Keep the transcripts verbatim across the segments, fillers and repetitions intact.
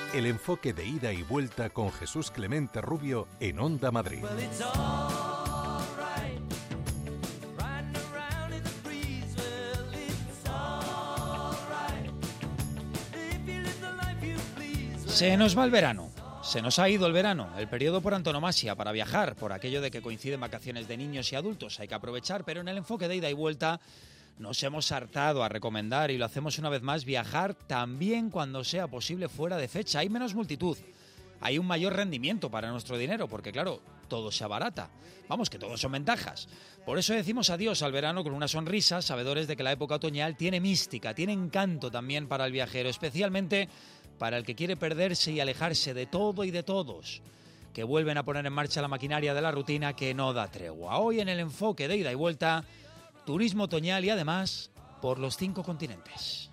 El enfoque de ida y vuelta con Jesús Clemente Rubio en Onda Madrid. Se nos va el verano, se nos ha ido el verano, el periodo por antonomasia para viajar, por aquello de que coinciden vacaciones de niños y adultos, hay que aprovechar, pero en el enfoque de ida y vuelta nos hemos hartado a recomendar, y lo hacemos una vez más, viajar también cuando sea posible fuera de fecha. Hay menos multitud, hay un mayor rendimiento para nuestro dinero, porque claro, todo se abarata. Vamos, que todo son ventajas. Por eso decimos adiós al verano con una sonrisa, sabedores de que la época otoñal tiene mística, tiene encanto también para el viajero, especialmente para el que quiere perderse y alejarse de todo y de todos, que vuelven a poner en marcha la maquinaria de la rutina que no da tregua. Hoy en el enfoque de ida y vuelta, turismo otoñal y además por los cinco continentes.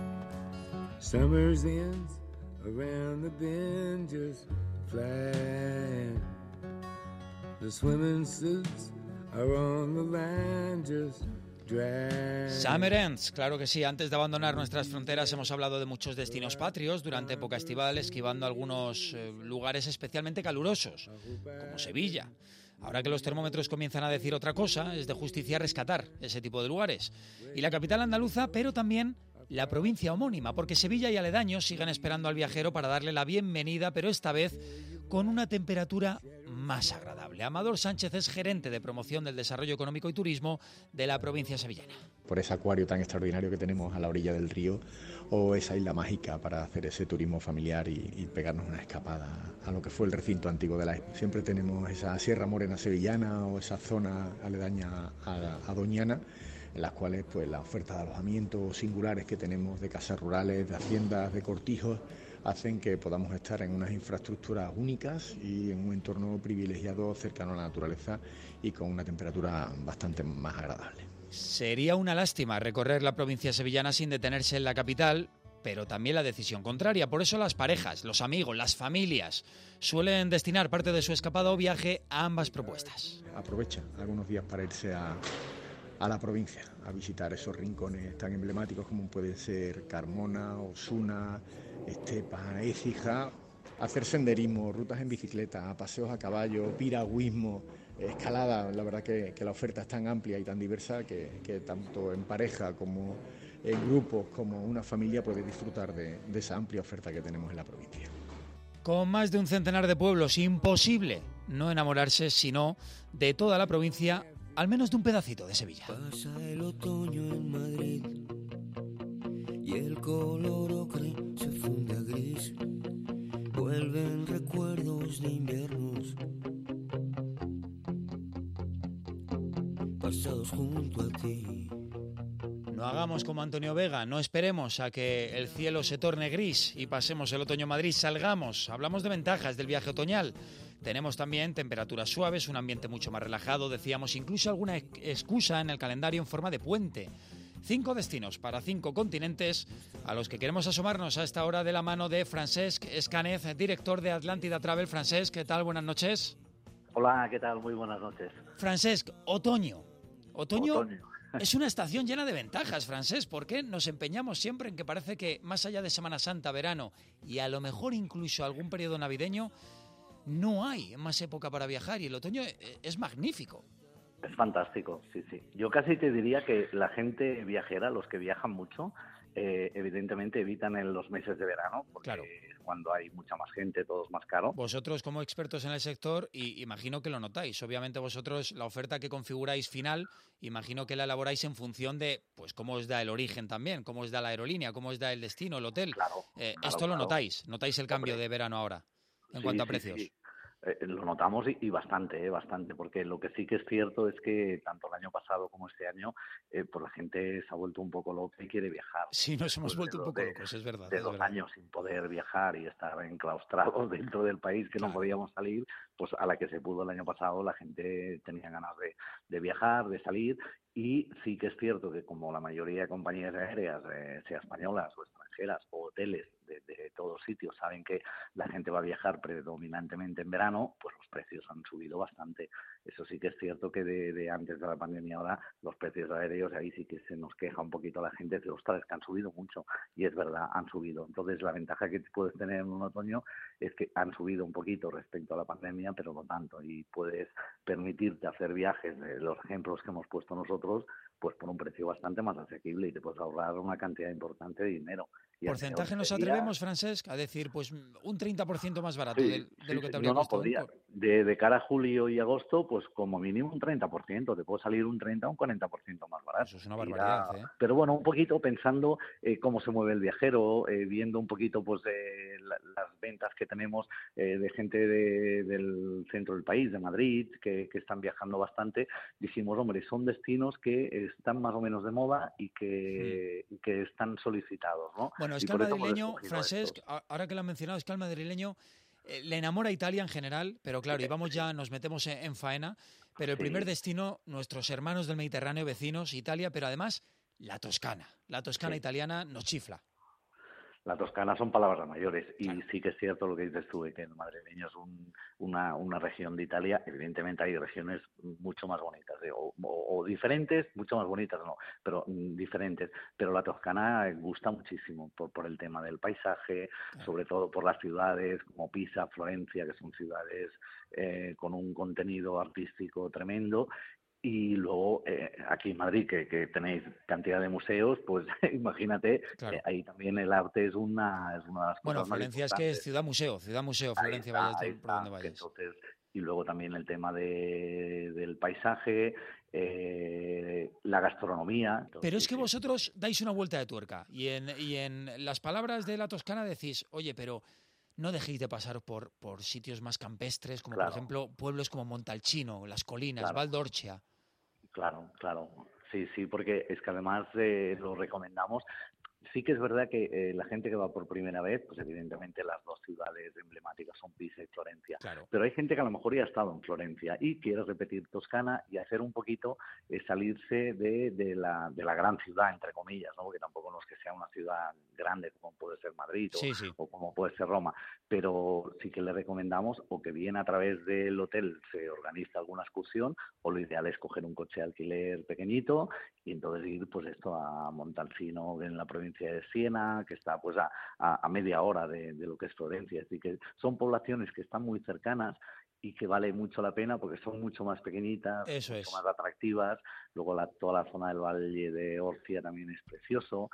Summer's ends around the bend just flat. The swimming suits are on the line just Summer Ends, claro que sí. Antes de abandonar nuestras fronteras hemos hablado de muchos destinos patrios durante época estival, esquivando algunos eh, lugares especialmente calurosos, como Sevilla. Ahora que los termómetros comienzan a decir otra cosa, es de justicia rescatar ese tipo de lugares. Y la capital andaluza, pero también la provincia homónima, porque Sevilla y aledaños siguen esperando al viajero para darle la bienvenida, pero esta vez con una temperatura más agradable. Amador Sánchez es gerente de promoción del desarrollo económico y turismo de la provincia sevillana. Por ese acuario tan extraordinario que tenemos a la orilla del río, o esa isla mágica para hacer ese turismo familiar y, y pegarnos una escapada a lo que fue el recinto antiguo de la isla. Siempre tenemos esa Sierra Morena sevillana o esa zona aledaña a, a Doñana, en las cuales pues la oferta de alojamientos singulares que tenemos de casas rurales, de haciendas, de cortijos, hacen que podamos estar en unas infraestructuras únicas y en un entorno privilegiado cercano a la naturaleza y con una temperatura bastante más agradable. Sería una lástima recorrer la provincia sevillana sin detenerse en la capital, pero también la decisión contraria. Por eso las parejas, los amigos, las familias suelen destinar parte de su escapada o viaje a ambas propuestas. Aprovecha algunos días para irse a... a la provincia, a visitar esos rincones tan emblemáticos como pueden ser Carmona, Osuna, Estepa, Écija, hacer senderismo, rutas en bicicleta, paseos a caballo, piragüismo, escalada. La verdad que, que la oferta es tan amplia y tan diversa que, que tanto en pareja como en grupos como una familia puede disfrutar de, de esa amplia oferta que tenemos en la provincia. Con más de un centenar de pueblos, imposible no enamorarse, sino de toda la provincia, al menos de un pedacito de Sevilla. Pasa el otoño en Madrid y el color ocre se funde a gris. Vuelven recuerdos de inviernos pasados junto a ti. No hagamos como Antonio Vega, no esperemos a que el cielo se torne gris y pasemos el otoño en Madrid, salgamos. Hablamos de ventajas del viaje otoñal. Tenemos también temperaturas suaves, un ambiente mucho más relajado, decíamos, incluso alguna excusa en el calendario en forma de puente. Cinco destinos para cinco continentes a los que queremos asomarnos a esta hora de la mano de Francesc Escànez, director de Atlántida Travel. Francesc, ¿qué tal? Buenas noches. Hola, ¿qué tal? Muy buenas noches. Francesc, otoño. Otoño, Otoño. Es una estación llena de ventajas, Francesc, porque nos empeñamos siempre en que parece que más allá de Semana Santa, verano y a lo mejor incluso algún periodo navideño, no hay más época para viajar y el otoño es magnífico. Es fantástico, sí, sí. Yo casi te diría que la gente viajera, los que viajan mucho, eh, evidentemente evitan en los meses de verano, porque claro, es cuando hay mucha más gente, todo es más caro. Vosotros como expertos en el sector, y imagino que lo notáis, obviamente vosotros la oferta que configuráis final, imagino que la elaboráis en función de pues cómo os da el origen también, cómo os da la aerolínea, cómo os da el destino, el hotel. Claro, eh, claro, esto lo claro. notáis, notáis el cambio Hombre. de verano ahora, en Sí, cuanto a sí, precios. sí. Eh, lo notamos y, y bastante, eh, bastante, porque lo que sí que es cierto es que tanto el año pasado como este año, eh, pues la gente se ha vuelto un poco loca y quiere viajar. Sí, nos hemos Pues vuelto de, un poco de, locos, es verdad. De es dos verdad. años sin poder viajar y estar enclaustrados dentro del país, que Claro. no podíamos salir, pues a la que se pudo el año pasado la gente tenía ganas de, de viajar, de salir. Y sí que es cierto que como la mayoría de compañías aéreas, eh, sea españolas o extranjeras o hoteles de, de todos sitios, saben que la gente va a viajar predominantemente en verano, pues los precios han subido bastante. Eso sí que es cierto que de, de antes de la pandemia ahora los precios aéreos, ahí sí que se nos queja un poquito la gente de, ostras, que han subido mucho, y es verdad, han subido. Entonces la ventaja que puedes tener en un otoño es que han subido un poquito respecto a la pandemia, pero no tanto, y puedes permitirte hacer viajes, de los ejemplos que hemos puesto nosotros, pues por un precio bastante más asequible y te puedes ahorrar una cantidad importante de dinero. Y ¿Porcentaje nos atrevemos, Francesc, a decir pues un treinta por ciento más barato sí, de, de sí, lo que te sí, habría no, no, costado? podría. De, de cara a julio y agosto, pues como mínimo un treinta por ciento, te puede salir un treinta o un cuarenta por ciento más barato. Eso es una barbaridad, ya, ¿eh? Pero bueno, un poquito pensando eh, cómo se mueve el viajero, eh, viendo un poquito pues eh, la, las ventas que tenemos eh, de gente de, del centro del país, de Madrid, que, que están viajando bastante, dijimos, hombre, son destinos que están más o menos de moda y que, Hmm. y que están solicitados, ¿no? Bueno, es y que al por eso hemos madrileño, escogido Francesc, estos. ahora que lo han mencionado, es que al madrileño eh, le enamora Italia en general, pero claro, y vamos ya, nos metemos en, en faena, pero el Sí. primer destino, nuestros hermanos del Mediterráneo, vecinos, Italia, pero además la Toscana. La Toscana Sí. italiana nos chifla. La Toscana son palabras mayores y Claro. sí que es cierto lo que dices tú, de que el madrileño es un, una, una región de Italia. Evidentemente hay regiones mucho más bonitas, ¿eh? o, o, o diferentes, mucho más bonitas no, pero mm, diferentes. Pero la Toscana gusta muchísimo por, por el tema del paisaje, Claro. sobre todo por las ciudades como Pisa, Florencia, que son ciudades eh, con un contenido artístico tremendo. Y luego eh, aquí en Madrid, que, que tenéis cantidad de museos, pues imagínate, Claro. eh, ahí también el arte es una, es una de las Bueno, cosas más Florencia es que es importantes. ciudad museo, ciudad museo, Ahí Florencia, está, vayas ahí de- por donde está. Que vayas. entonces, y luego también el tema de, del paisaje, eh, la gastronomía. Entonces, Pero es sí, que sí. vosotros dais una vuelta de tuerca y en, y en las palabras de la Toscana decís, oye, pero no dejéis de pasar por, por sitios más campestres, como Claro. por ejemplo pueblos como Montalcino, Las Colinas, Claro. Valdorcia. Claro, claro. Sí, sí, porque es que además eh, lo recomendamos. Sí que es verdad que eh, la gente que va por primera vez, pues evidentemente las dos ciudades emblemáticas son Pisa y Florencia. Claro. Pero hay gente que a lo mejor ya ha estado en Florencia y quiere repetir Toscana y hacer un poquito, eh, salirse de, de, la, de la gran ciudad, entre comillas, ¿no? Porque tampoco no es que sea una ciudad grande como puede ser Madrid o, Sí, sí. o como puede ser Roma. Pero sí que le recomendamos o que bien a través del hotel se organiza alguna excursión, o lo ideal es coger un coche de alquiler pequeñito y entonces ir pues esto a Montalcino en la provincia de Siena, que está pues a, a, a media hora de, de lo que es Florencia. Es decir, que son poblaciones que están muy cercanas y que vale mucho la pena porque son mucho más pequeñitas, Eso mucho es. más atractivas. Luego la, toda la zona del Valle de Orcia también es precioso.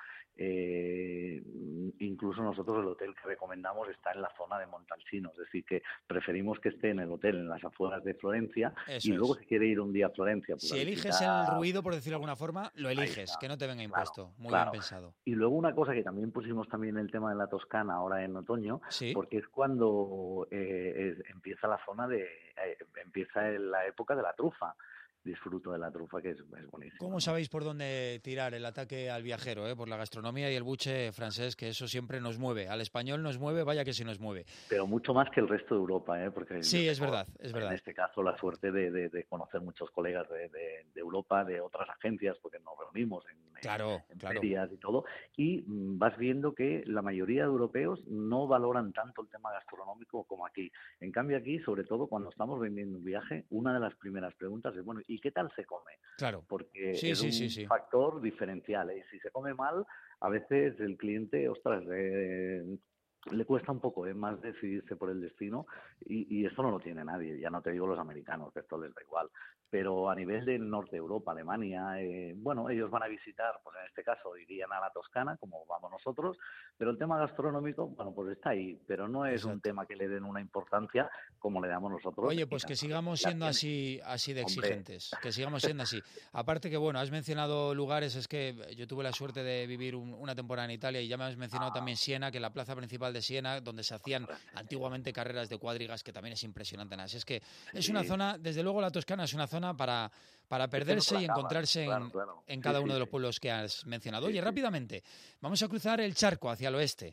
Eh, incluso nosotros el hotel que recomendamos está en la zona de Montalcino, es decir, que preferimos que esté en el hotel en las afueras de Florencia. Eso Y luego es. si quiere ir un día a Florencia, pues Si a eliges visitar... el ruido, por decirlo de alguna forma, lo Ahí eliges, está. que no te venga Claro, impuesto. Muy claro. bien pensado. Y luego una cosa que también pusimos también el tema de la Toscana ahora en otoño, Sí. porque es cuando eh, es- empieza la zona de, eh, empieza la época de la trufa. Disfruto de la trufa, que es, es buenísimo. ¿Cómo ¿no? sabéis por dónde tirar el ataque al viajero? ¿eh? Por la gastronomía y el buche francés, que eso siempre nos mueve. Al español nos mueve, vaya que sí nos mueve. Pero mucho más que el resto de Europa, ¿eh? Porque Sí, yo es tengo, verdad, es verdad. en este caso, la suerte de, de, de conocer muchos colegas de, de, de Europa, de otras agencias, porque nos reunimos en, Claro, en claro. ferias y todo, y mm, vas viendo que la mayoría de europeos no valoran tanto el tema gastronómico como aquí. En cambio aquí, sobre todo cuando estamos vendiendo un viaje, una de las primeras preguntas es, bueno, ¿y qué tal se come? Claro. Porque Sí, es sí, un sí, sí. factor diferencial, ¿eh? Y si se come mal, a veces el cliente, ostras, eh, le cuesta un poco ¿eh? más decidirse por el destino y, y esto no lo tiene nadie, ya no te digo los americanos, que esto les da igual, pero a nivel del norte de Europa, Alemania, eh, bueno, ellos van a visitar, pues en este caso irían a la Toscana, como vamos nosotros, pero el tema gastronómico, bueno, pues está ahí, pero no es Exacto. un tema que le den una importancia como le damos nosotros. Oye, y pues que tanto sigamos la siendo tiene. así, así de Hombre. exigentes, que sigamos siendo así. Aparte que, bueno, has mencionado lugares, es que yo tuve la suerte de vivir un- una temporada en Italia y ya me has mencionado Ah. también Siena, que la plaza principal de Siena, donde se hacían antiguamente carreras de cuadrigas, que también es impresionante. Así es que es una Sí. zona, desde luego la Toscana es una zona para, para Es que no te perderse la y acabas, encontrarse claro, en, claro. en Sí, cada sí, uno de los sí. pueblos que has mencionado. Sí, Oye, sí. rápidamente, vamos a cruzar el charco hacia el oeste.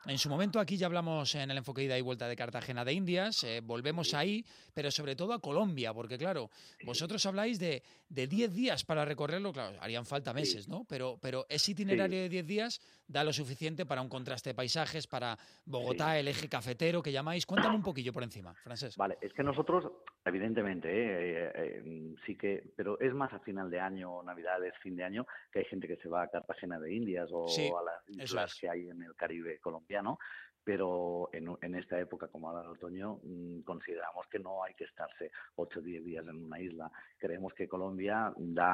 En su momento aquí ya hablamos en el enfoque ida y vuelta de Cartagena de Indias, eh, volvemos ahí, pero sobre todo a Colombia, porque claro, vosotros habláis de de diez días para recorrerlo, claro, harían falta meses, ¿no? Pero, pero ese itinerario Sí. de diez días da lo suficiente para un contraste de paisajes, para Bogotá, Sí. el eje cafetero que llamáis. Cuéntame un poquillo por encima, Francesc. Vale, es que nosotros, evidentemente, eh, eh, eh, sí que, pero es más a final de año, Navidades, fin de año, que hay gente que se va a Cartagena de Indias Sí, o a las eso islas es. que hay en el Caribe colombiano, pero en, en esta época, como ahora el otoño, mm, consideramos que no hay que estarse ocho o diez días en una isla. Creemos que Colombia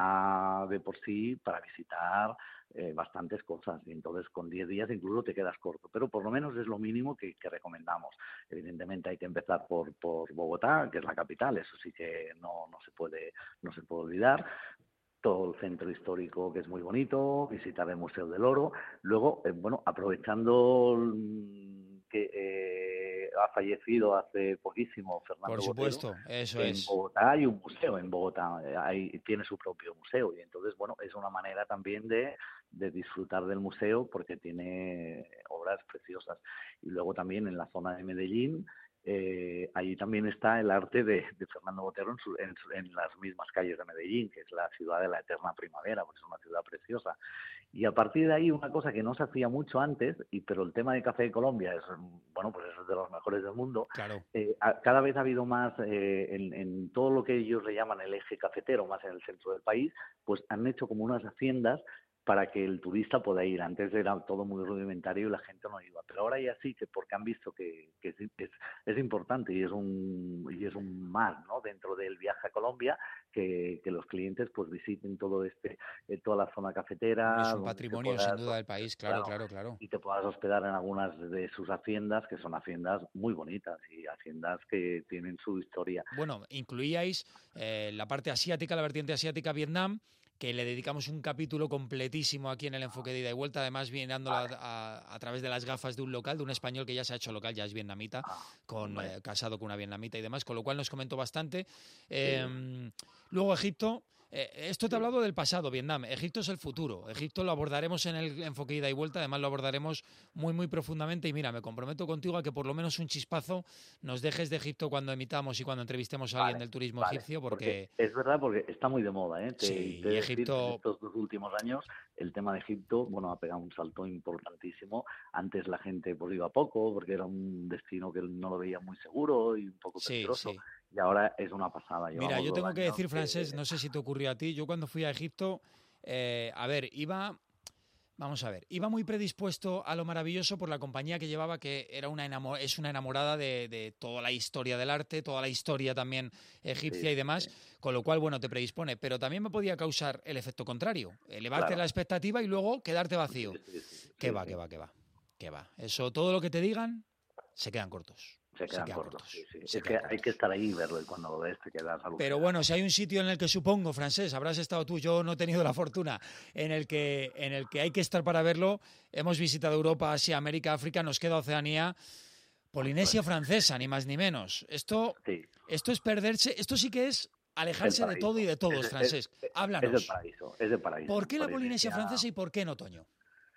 da de por sí para visitar eh, bastantes cosas, y entonces con diez días incluso te quedas corto, pero por lo menos es lo mínimo que, que recomendamos. Evidentemente hay que empezar por, por Bogotá, que es la capital, eso sí que no, no se puede, no se puede olvidar. Todo el centro histórico, que es muy bonito, visitar el Museo del Oro. Luego, eh, bueno, aprovechando mm, que eh, ha fallecido hace poquísimo Fernando Por Botero, supuesto, eso en es. Bogotá hay un museo, en Bogotá eh, hay, tiene su propio museo, y entonces, bueno, es una manera también de, de disfrutar del museo porque tiene obras preciosas. Y luego también en la zona de Medellín, eh, allí también está el arte de, de Fernando Botero en, su, en, su, en las mismas calles de Medellín, que es la ciudad de la eterna primavera, porque es una ciudad preciosa. Y a partir de ahí, una cosa que no se hacía mucho antes, y pero el tema de Café de Colombia es, bueno, pues es de los mejores del mundo. Claro. Eh, a, cada vez ha habido más eh, en, en todo lo que ellos le llaman el eje cafetero, más en el centro del país, pues han hecho como unas haciendas para que el turista pueda ir. Antes era todo muy rudimentario y la gente no iba, pero ahora ya sí, que porque han visto que, que es, es, es importante y es un y es un más, ¿no?, dentro del viaje a Colombia, que, que los clientes pues visiten todo este eh, toda la zona cafetera, Es un donde te patrimonio sin puedas, duda del país, claro, claro, claro. y te puedas hospedar en algunas de sus haciendas, que son haciendas muy bonitas y haciendas que tienen su historia. Bueno, incluíais eh, la parte asiática, la vertiente asiática, Vietnam, que le dedicamos un capítulo completísimo aquí en el enfoque de ida y vuelta, además mirándolo vale. a, a, a través de las gafas de un local, de un español que ya se ha hecho local, ya es vietnamita, Ah, con, eh, casado con una vietnamita y demás, con lo cual nos comentó bastante. Eh, sí. Luego Egipto, eh, esto te he hablado del pasado, Vietnam, Egipto es el futuro, Egipto lo abordaremos en el enfoque ida y vuelta, además lo abordaremos muy muy profundamente y mira, me comprometo contigo a que por lo menos un chispazo nos dejes de Egipto cuando emitamos y cuando entrevistemos a alguien vale, del turismo vale, egipcio, porque... porque... Es verdad, porque está muy de moda, ¿eh? Te, sí, te y Egipto... en estos dos últimos años el tema de Egipto, bueno, ha pegado un salto importantísimo. Antes la gente pues iba poco, porque era un destino que no lo veía muy seguro y un poco peligroso. Sí, sí. Y ahora es una pasada. Mira, yo tengo que decir, Francesc, que... no sé si te ocurrió a ti, yo cuando fui a Egipto, eh, a ver, iba... Vamos a ver, iba muy predispuesto a lo maravilloso por la compañía que llevaba, que era una enamor- es una enamorada de, de toda la historia del arte, toda la historia también egipcia sí, y demás, sí. Con lo cual, bueno, te predispone. Pero también me podía causar el efecto contrario, elevarte claro. la expectativa y luego quedarte vacío. Sí, sí, sí, ¿Qué sí, va, sí. qué va, qué va? ¿Qué va? Eso, todo lo que te digan, se quedan cortos. Se quedan, se quedan cortos. cortos. Sí, sí. Se es que cortos. Hay que estar ahí y verlo, y cuando lo ves te quedas alucinado. Pero bueno, si hay un sitio en el que supongo, Francesc, habrás estado tú, yo no he tenido la fortuna, en el que en el que hay que estar para verlo. Hemos visitado Europa, Asia, América, África, nos queda Oceanía, Polinesia francesa, ni más ni menos. Esto, sí. esto es perderse, esto sí que es alejarse de todo y de todos, Francesc. Háblanos. Es el paraíso, es el paraíso. ¿Por qué la Polinesia francesa y por qué en otoño?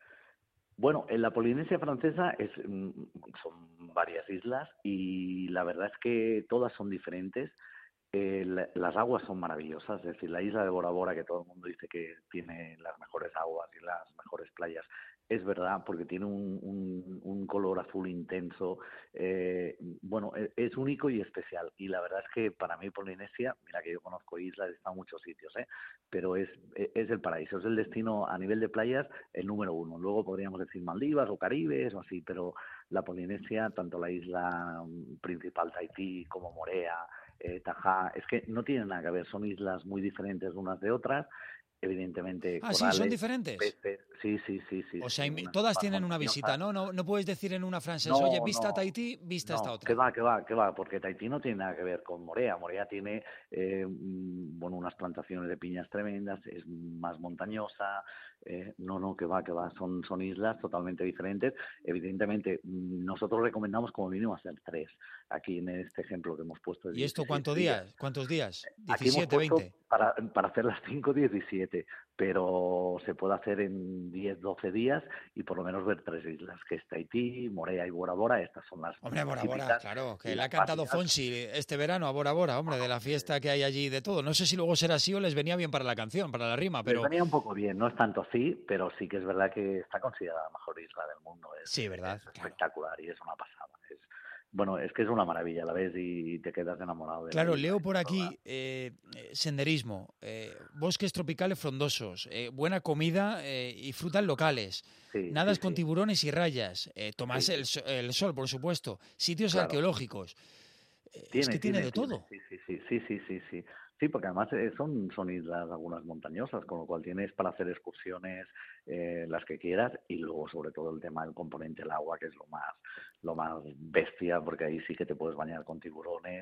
Bueno, en la Polinesia francesa es, son varias islas y la verdad es que todas son diferentes. Eh, la, las aguas son maravillosas, es decir, la isla de Bora Bora, que todo el mundo dice que tiene las mejores aguas y las mejores playas, es verdad, porque tiene un, un, un color azul intenso, eh, bueno, es, es único y especial. Y la verdad es que para mí Polinesia, mira que yo conozco islas, he estado en muchos sitios, ¿eh? pero es, es el paraíso, es el destino a nivel de playas el número uno. Luego podríamos decir Maldivas o Caribes o así, pero la Polinesia, tanto la isla principal Tahití como Morea, eh, Tajá, es que no tienen nada que ver, son islas muy diferentes unas de otras. Evidentemente, ah, corales, sí, son diferentes. Peces. Sí, sí, sí, sí. O sea, sí, todas tienen una visita, ¿no? ¿no? No puedes decir en una francesa, no, oye, vista no, Tahití, vista no, esta otra. Que va, que va, que va, porque Tahití no tiene nada que ver con Morea. Morea tiene, eh, bueno, unas plantaciones de piñas tremendas, es más montañosa. Eh, no, no, que va, que va. Son, son islas totalmente diferentes. Evidentemente, nosotros recomendamos como mínimo hacer tres. Aquí en este ejemplo que hemos puesto. ¿Y esto cuántos días? ¿Cuántos días? diecisiete, veinte. Para, para hacer las cinco, diecisiete. Pero pero se puede hacer en diez, doce días y por lo menos ver tres islas, que es Tahití, Morea y Bora Bora. Estas son las Hombre, Bora Bora, típicas, claro, que y le ha las cantado básicas. Fonsi este verano a Bora Bora, hombre, de la fiesta que hay allí, de todo. No sé si luego será así o les venía bien para la canción, para la rima, pero... Les venía un poco bien, no es tanto así, pero sí que es verdad que está considerada la mejor isla del mundo. Es, Sí, ¿verdad? es Claro. espectacular y es una pasada. Es, bueno, es que es una maravilla, la ves y te quedas enamorado de Claro, la isla. leo por aquí eh, eh, senderismo, eh, bosques tropicales frondosos, eh, buena comida eh, y frutas locales, Sí, nadas sí, con sí. tiburones y rayas, eh, tomas Sí. el, so- el sol, por supuesto, sitios Claro. arqueológicos. Eh, es Tiene, que tiene, tiene, de tiene, todo. sí, sí, sí, sí, sí, sí, sí. Sí, porque además eh, son, son islas algunas montañosas, con lo cual tienes para hacer excursiones eh, las que quieras y luego sobre todo el tema del componente del agua, que es lo más, lo más bestia, porque ahí sí que te puedes bañar con tiburones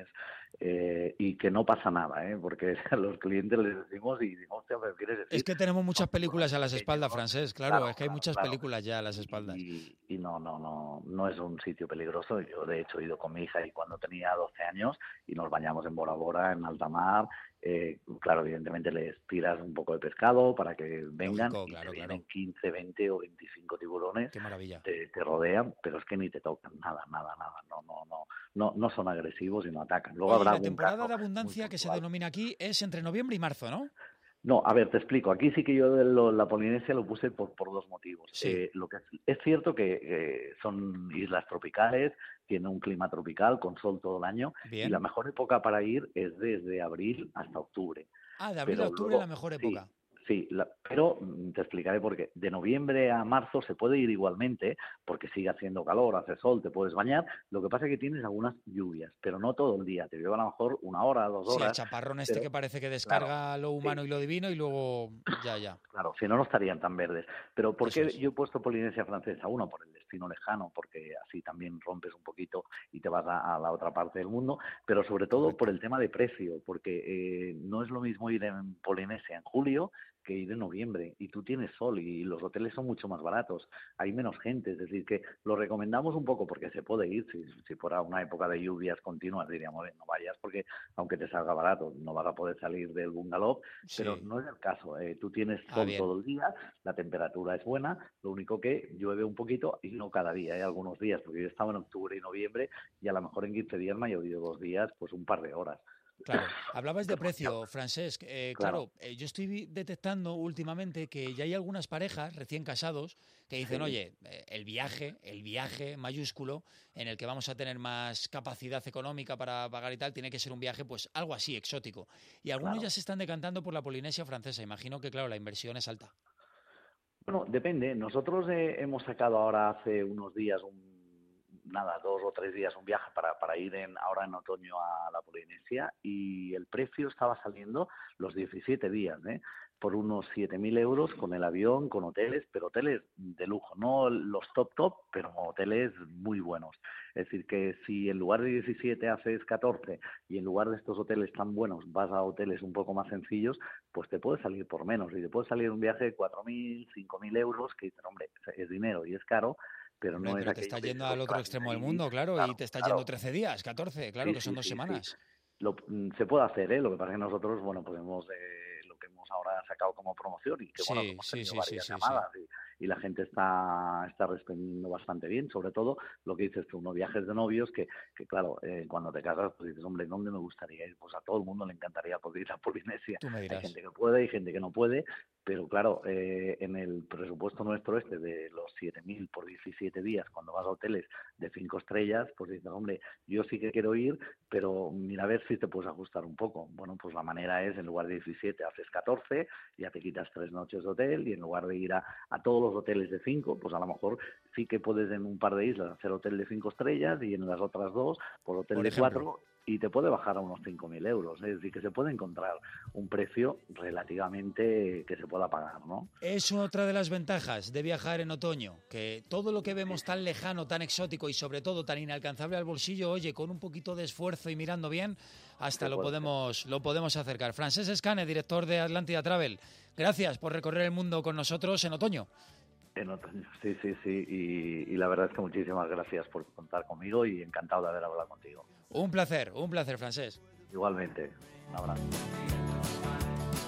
eh, y que no pasa nada, ¿eh? Porque a los clientes les decimos y decimos, hostia, ¿pero quieres decir? Es que tenemos muchas Son películas a tiburones las espaldas, pequeños. francés, claro, Claro, es que hay claro, muchas claro. películas ya a las espaldas. Y, y no, no, no, no es un sitio peligroso. Yo de hecho he ido con mi hija y cuando tenía doce años y nos bañamos en Bora Bora, en alta mar. Eh, claro, evidentemente les tiras un poco de pescado para que vengan Lógico, y claro, te claro. vienen quince, veinte o veinticinco tiburones, Qué maravilla. te, te rodean, pero es que ni te tocan, nada, nada, nada, no, no, no, no, no son agresivos y no atacan. Luego Oye, habrá la algún temporada caso de muy abundancia que se puntual. denomina aquí es entre noviembre y marzo, ¿no? No, a ver, te explico. Aquí sí que yo de lo- la Polinesia lo puse por, por dos motivos. Sí. Eh, lo que es, es cierto que eh, son islas tropicales, tienen un clima tropical con sol todo el año Bien. y la mejor época para ir es desde abril hasta octubre. Ah, de abril Pero a octubre luego, la mejor sí, época. sí, la- pero mm, te explicaré por qué. De noviembre a marzo se puede ir igualmente, porque sigue haciendo calor, hace sol, te puedes bañar. Lo que pasa es que tienes algunas lluvias, pero no todo el día. Te lleva a lo mejor una hora, dos Sí, el horas. chaparrón este pero, que parece que claro, descarga lo humano sí, y lo divino y luego ya, ya. claro, si no, no estarían tan verdes. Pero ¿por Eso qué es. yo he puesto Polinesia Francesa? Uno, por el destino lejano, porque así también rompes un poquito y te vas a, a la otra parte del mundo, pero sobre todo Correcto. por el tema de precio, porque eh, no es lo mismo ir en Polinesia en julio que ir en noviembre, y tú tienes sol y los hoteles son mucho más baratos, hay menos gente, es decir, que lo recomendamos un poco porque se puede ir, si, si fuera una época de lluvias continuas diríamos, no vayas porque aunque te salga barato no vas a poder salir del bungalow, pero Sí. no es el caso. Eh, tú tienes Ah, sol bien. todo el día, la temperatura es buena, lo único que llueve un poquito y no cada día, hay algunos días, porque yo estaba en octubre y noviembre y a lo mejor en quince días me ha llovido dos días, pues un par de horas. Claro, hablabas de precio, Francesc. Eh, Claro. claro, eh, yo estoy vi- detectando últimamente que ya hay algunas parejas recién casados que dicen, Sí. oye, eh, el viaje, el viaje mayúsculo, en el que vamos a tener más capacidad económica para pagar y tal, tiene que ser un viaje, pues algo así, exótico. Y algunos Claro. ya se están decantando por la Polinesia francesa. Imagino que, claro, la inversión es alta. Bueno, depende. Nosotros eh, hemos sacado ahora hace unos días, un, nada, dos o tres días, un viaje para, para ir en, ahora en otoño a la Polinesia y el precio estaba saliendo los diecisiete días, ¿eh? Por unos siete mil euros con el avión, con hoteles, pero hoteles de lujo, no los top top, pero hoteles muy buenos. Es decir, que si en lugar de diecisiete haces catorce y en lugar de estos hoteles tan buenos vas a hoteles un poco más sencillos, pues te puede salir por menos y te puede salir un viaje de cuatro mil, cinco mil euros, que dicen, hombre, es dinero y es caro, pero Hombre, no es pero te aquello está que yendo dices, al otro "Ostras, extremo del y- mundo, claro, claro, y te está claro". yendo trece días, catorce, claro, Sí, que son sí, dos sí, sí. semanas. Lo, mm, se puede hacer, ¿eh? Lo que pasa es que nosotros, bueno, pues hemos, eh, lo que hemos ahora sacado como promoción y que, bueno, que Sí, hemos sí, tenido sí, sí, varias sí, sí. llamadas y, y la gente está, está respondiendo bastante bien, sobre todo lo que dices tú, unos viajes de novios que, que claro, eh, cuando te casas, pues dices, hombre, ¿dónde me gustaría ir? Pues a todo el mundo le encantaría poder ir a Polinesia. Tú me Hay dirás. gente que puede, hay gente que no puede, pero claro, eh, en el presupuesto nuestro este de los siete mil por diecisiete días, cuando vas a hoteles de cinco estrellas, pues dices, hombre, yo sí que quiero ir, pero mira a ver si te puedes ajustar un poco. Bueno, pues la manera es, en lugar de diecisiete, haces catorce, ya te quitas tres noches de hotel, y en lugar de ir a, a todos los hoteles de cinco, pues a lo mejor sí que puedes en un par de islas hacer hotel de cinco estrellas y en las otras dos, por hotel Por de ejemplo. cuatro, y te puede bajar a unos cinco mil euros. Es decir, que se puede encontrar un precio relativamente que se pueda pagar, ¿no? Es otra de las ventajas de viajar en otoño, que todo lo que vemos tan lejano, tan exótico y sobre todo tan inalcanzable al bolsillo, oye, con un poquito de esfuerzo y mirando bien, hasta Se lo puede podemos, lo podemos acercar. Francesc Escane, director de Atlántida Travel, gracias por recorrer el mundo con nosotros en otoño. En otoño, sí, sí, sí, y, y la verdad es que muchísimas gracias por contar conmigo y encantado de haber hablado contigo. Un placer, un placer, Francesc. Igualmente, un abrazo.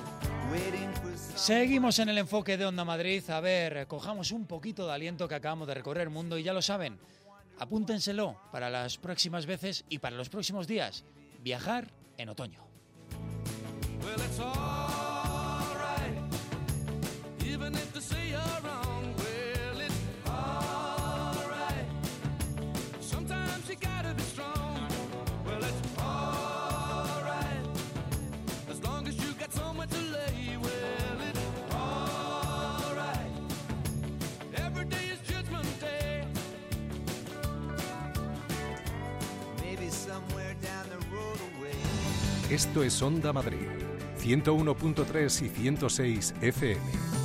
Seguimos en el enfoque de Onda Madrid. A ver, cojamos un poquito de aliento, que acabamos de recorrer el mundo y ya lo saben. Apúntenselo para las próximas veces y para los próximos días. Viajar en otoño. Esto es Onda Madrid, ciento uno punto tres y ciento seis F M.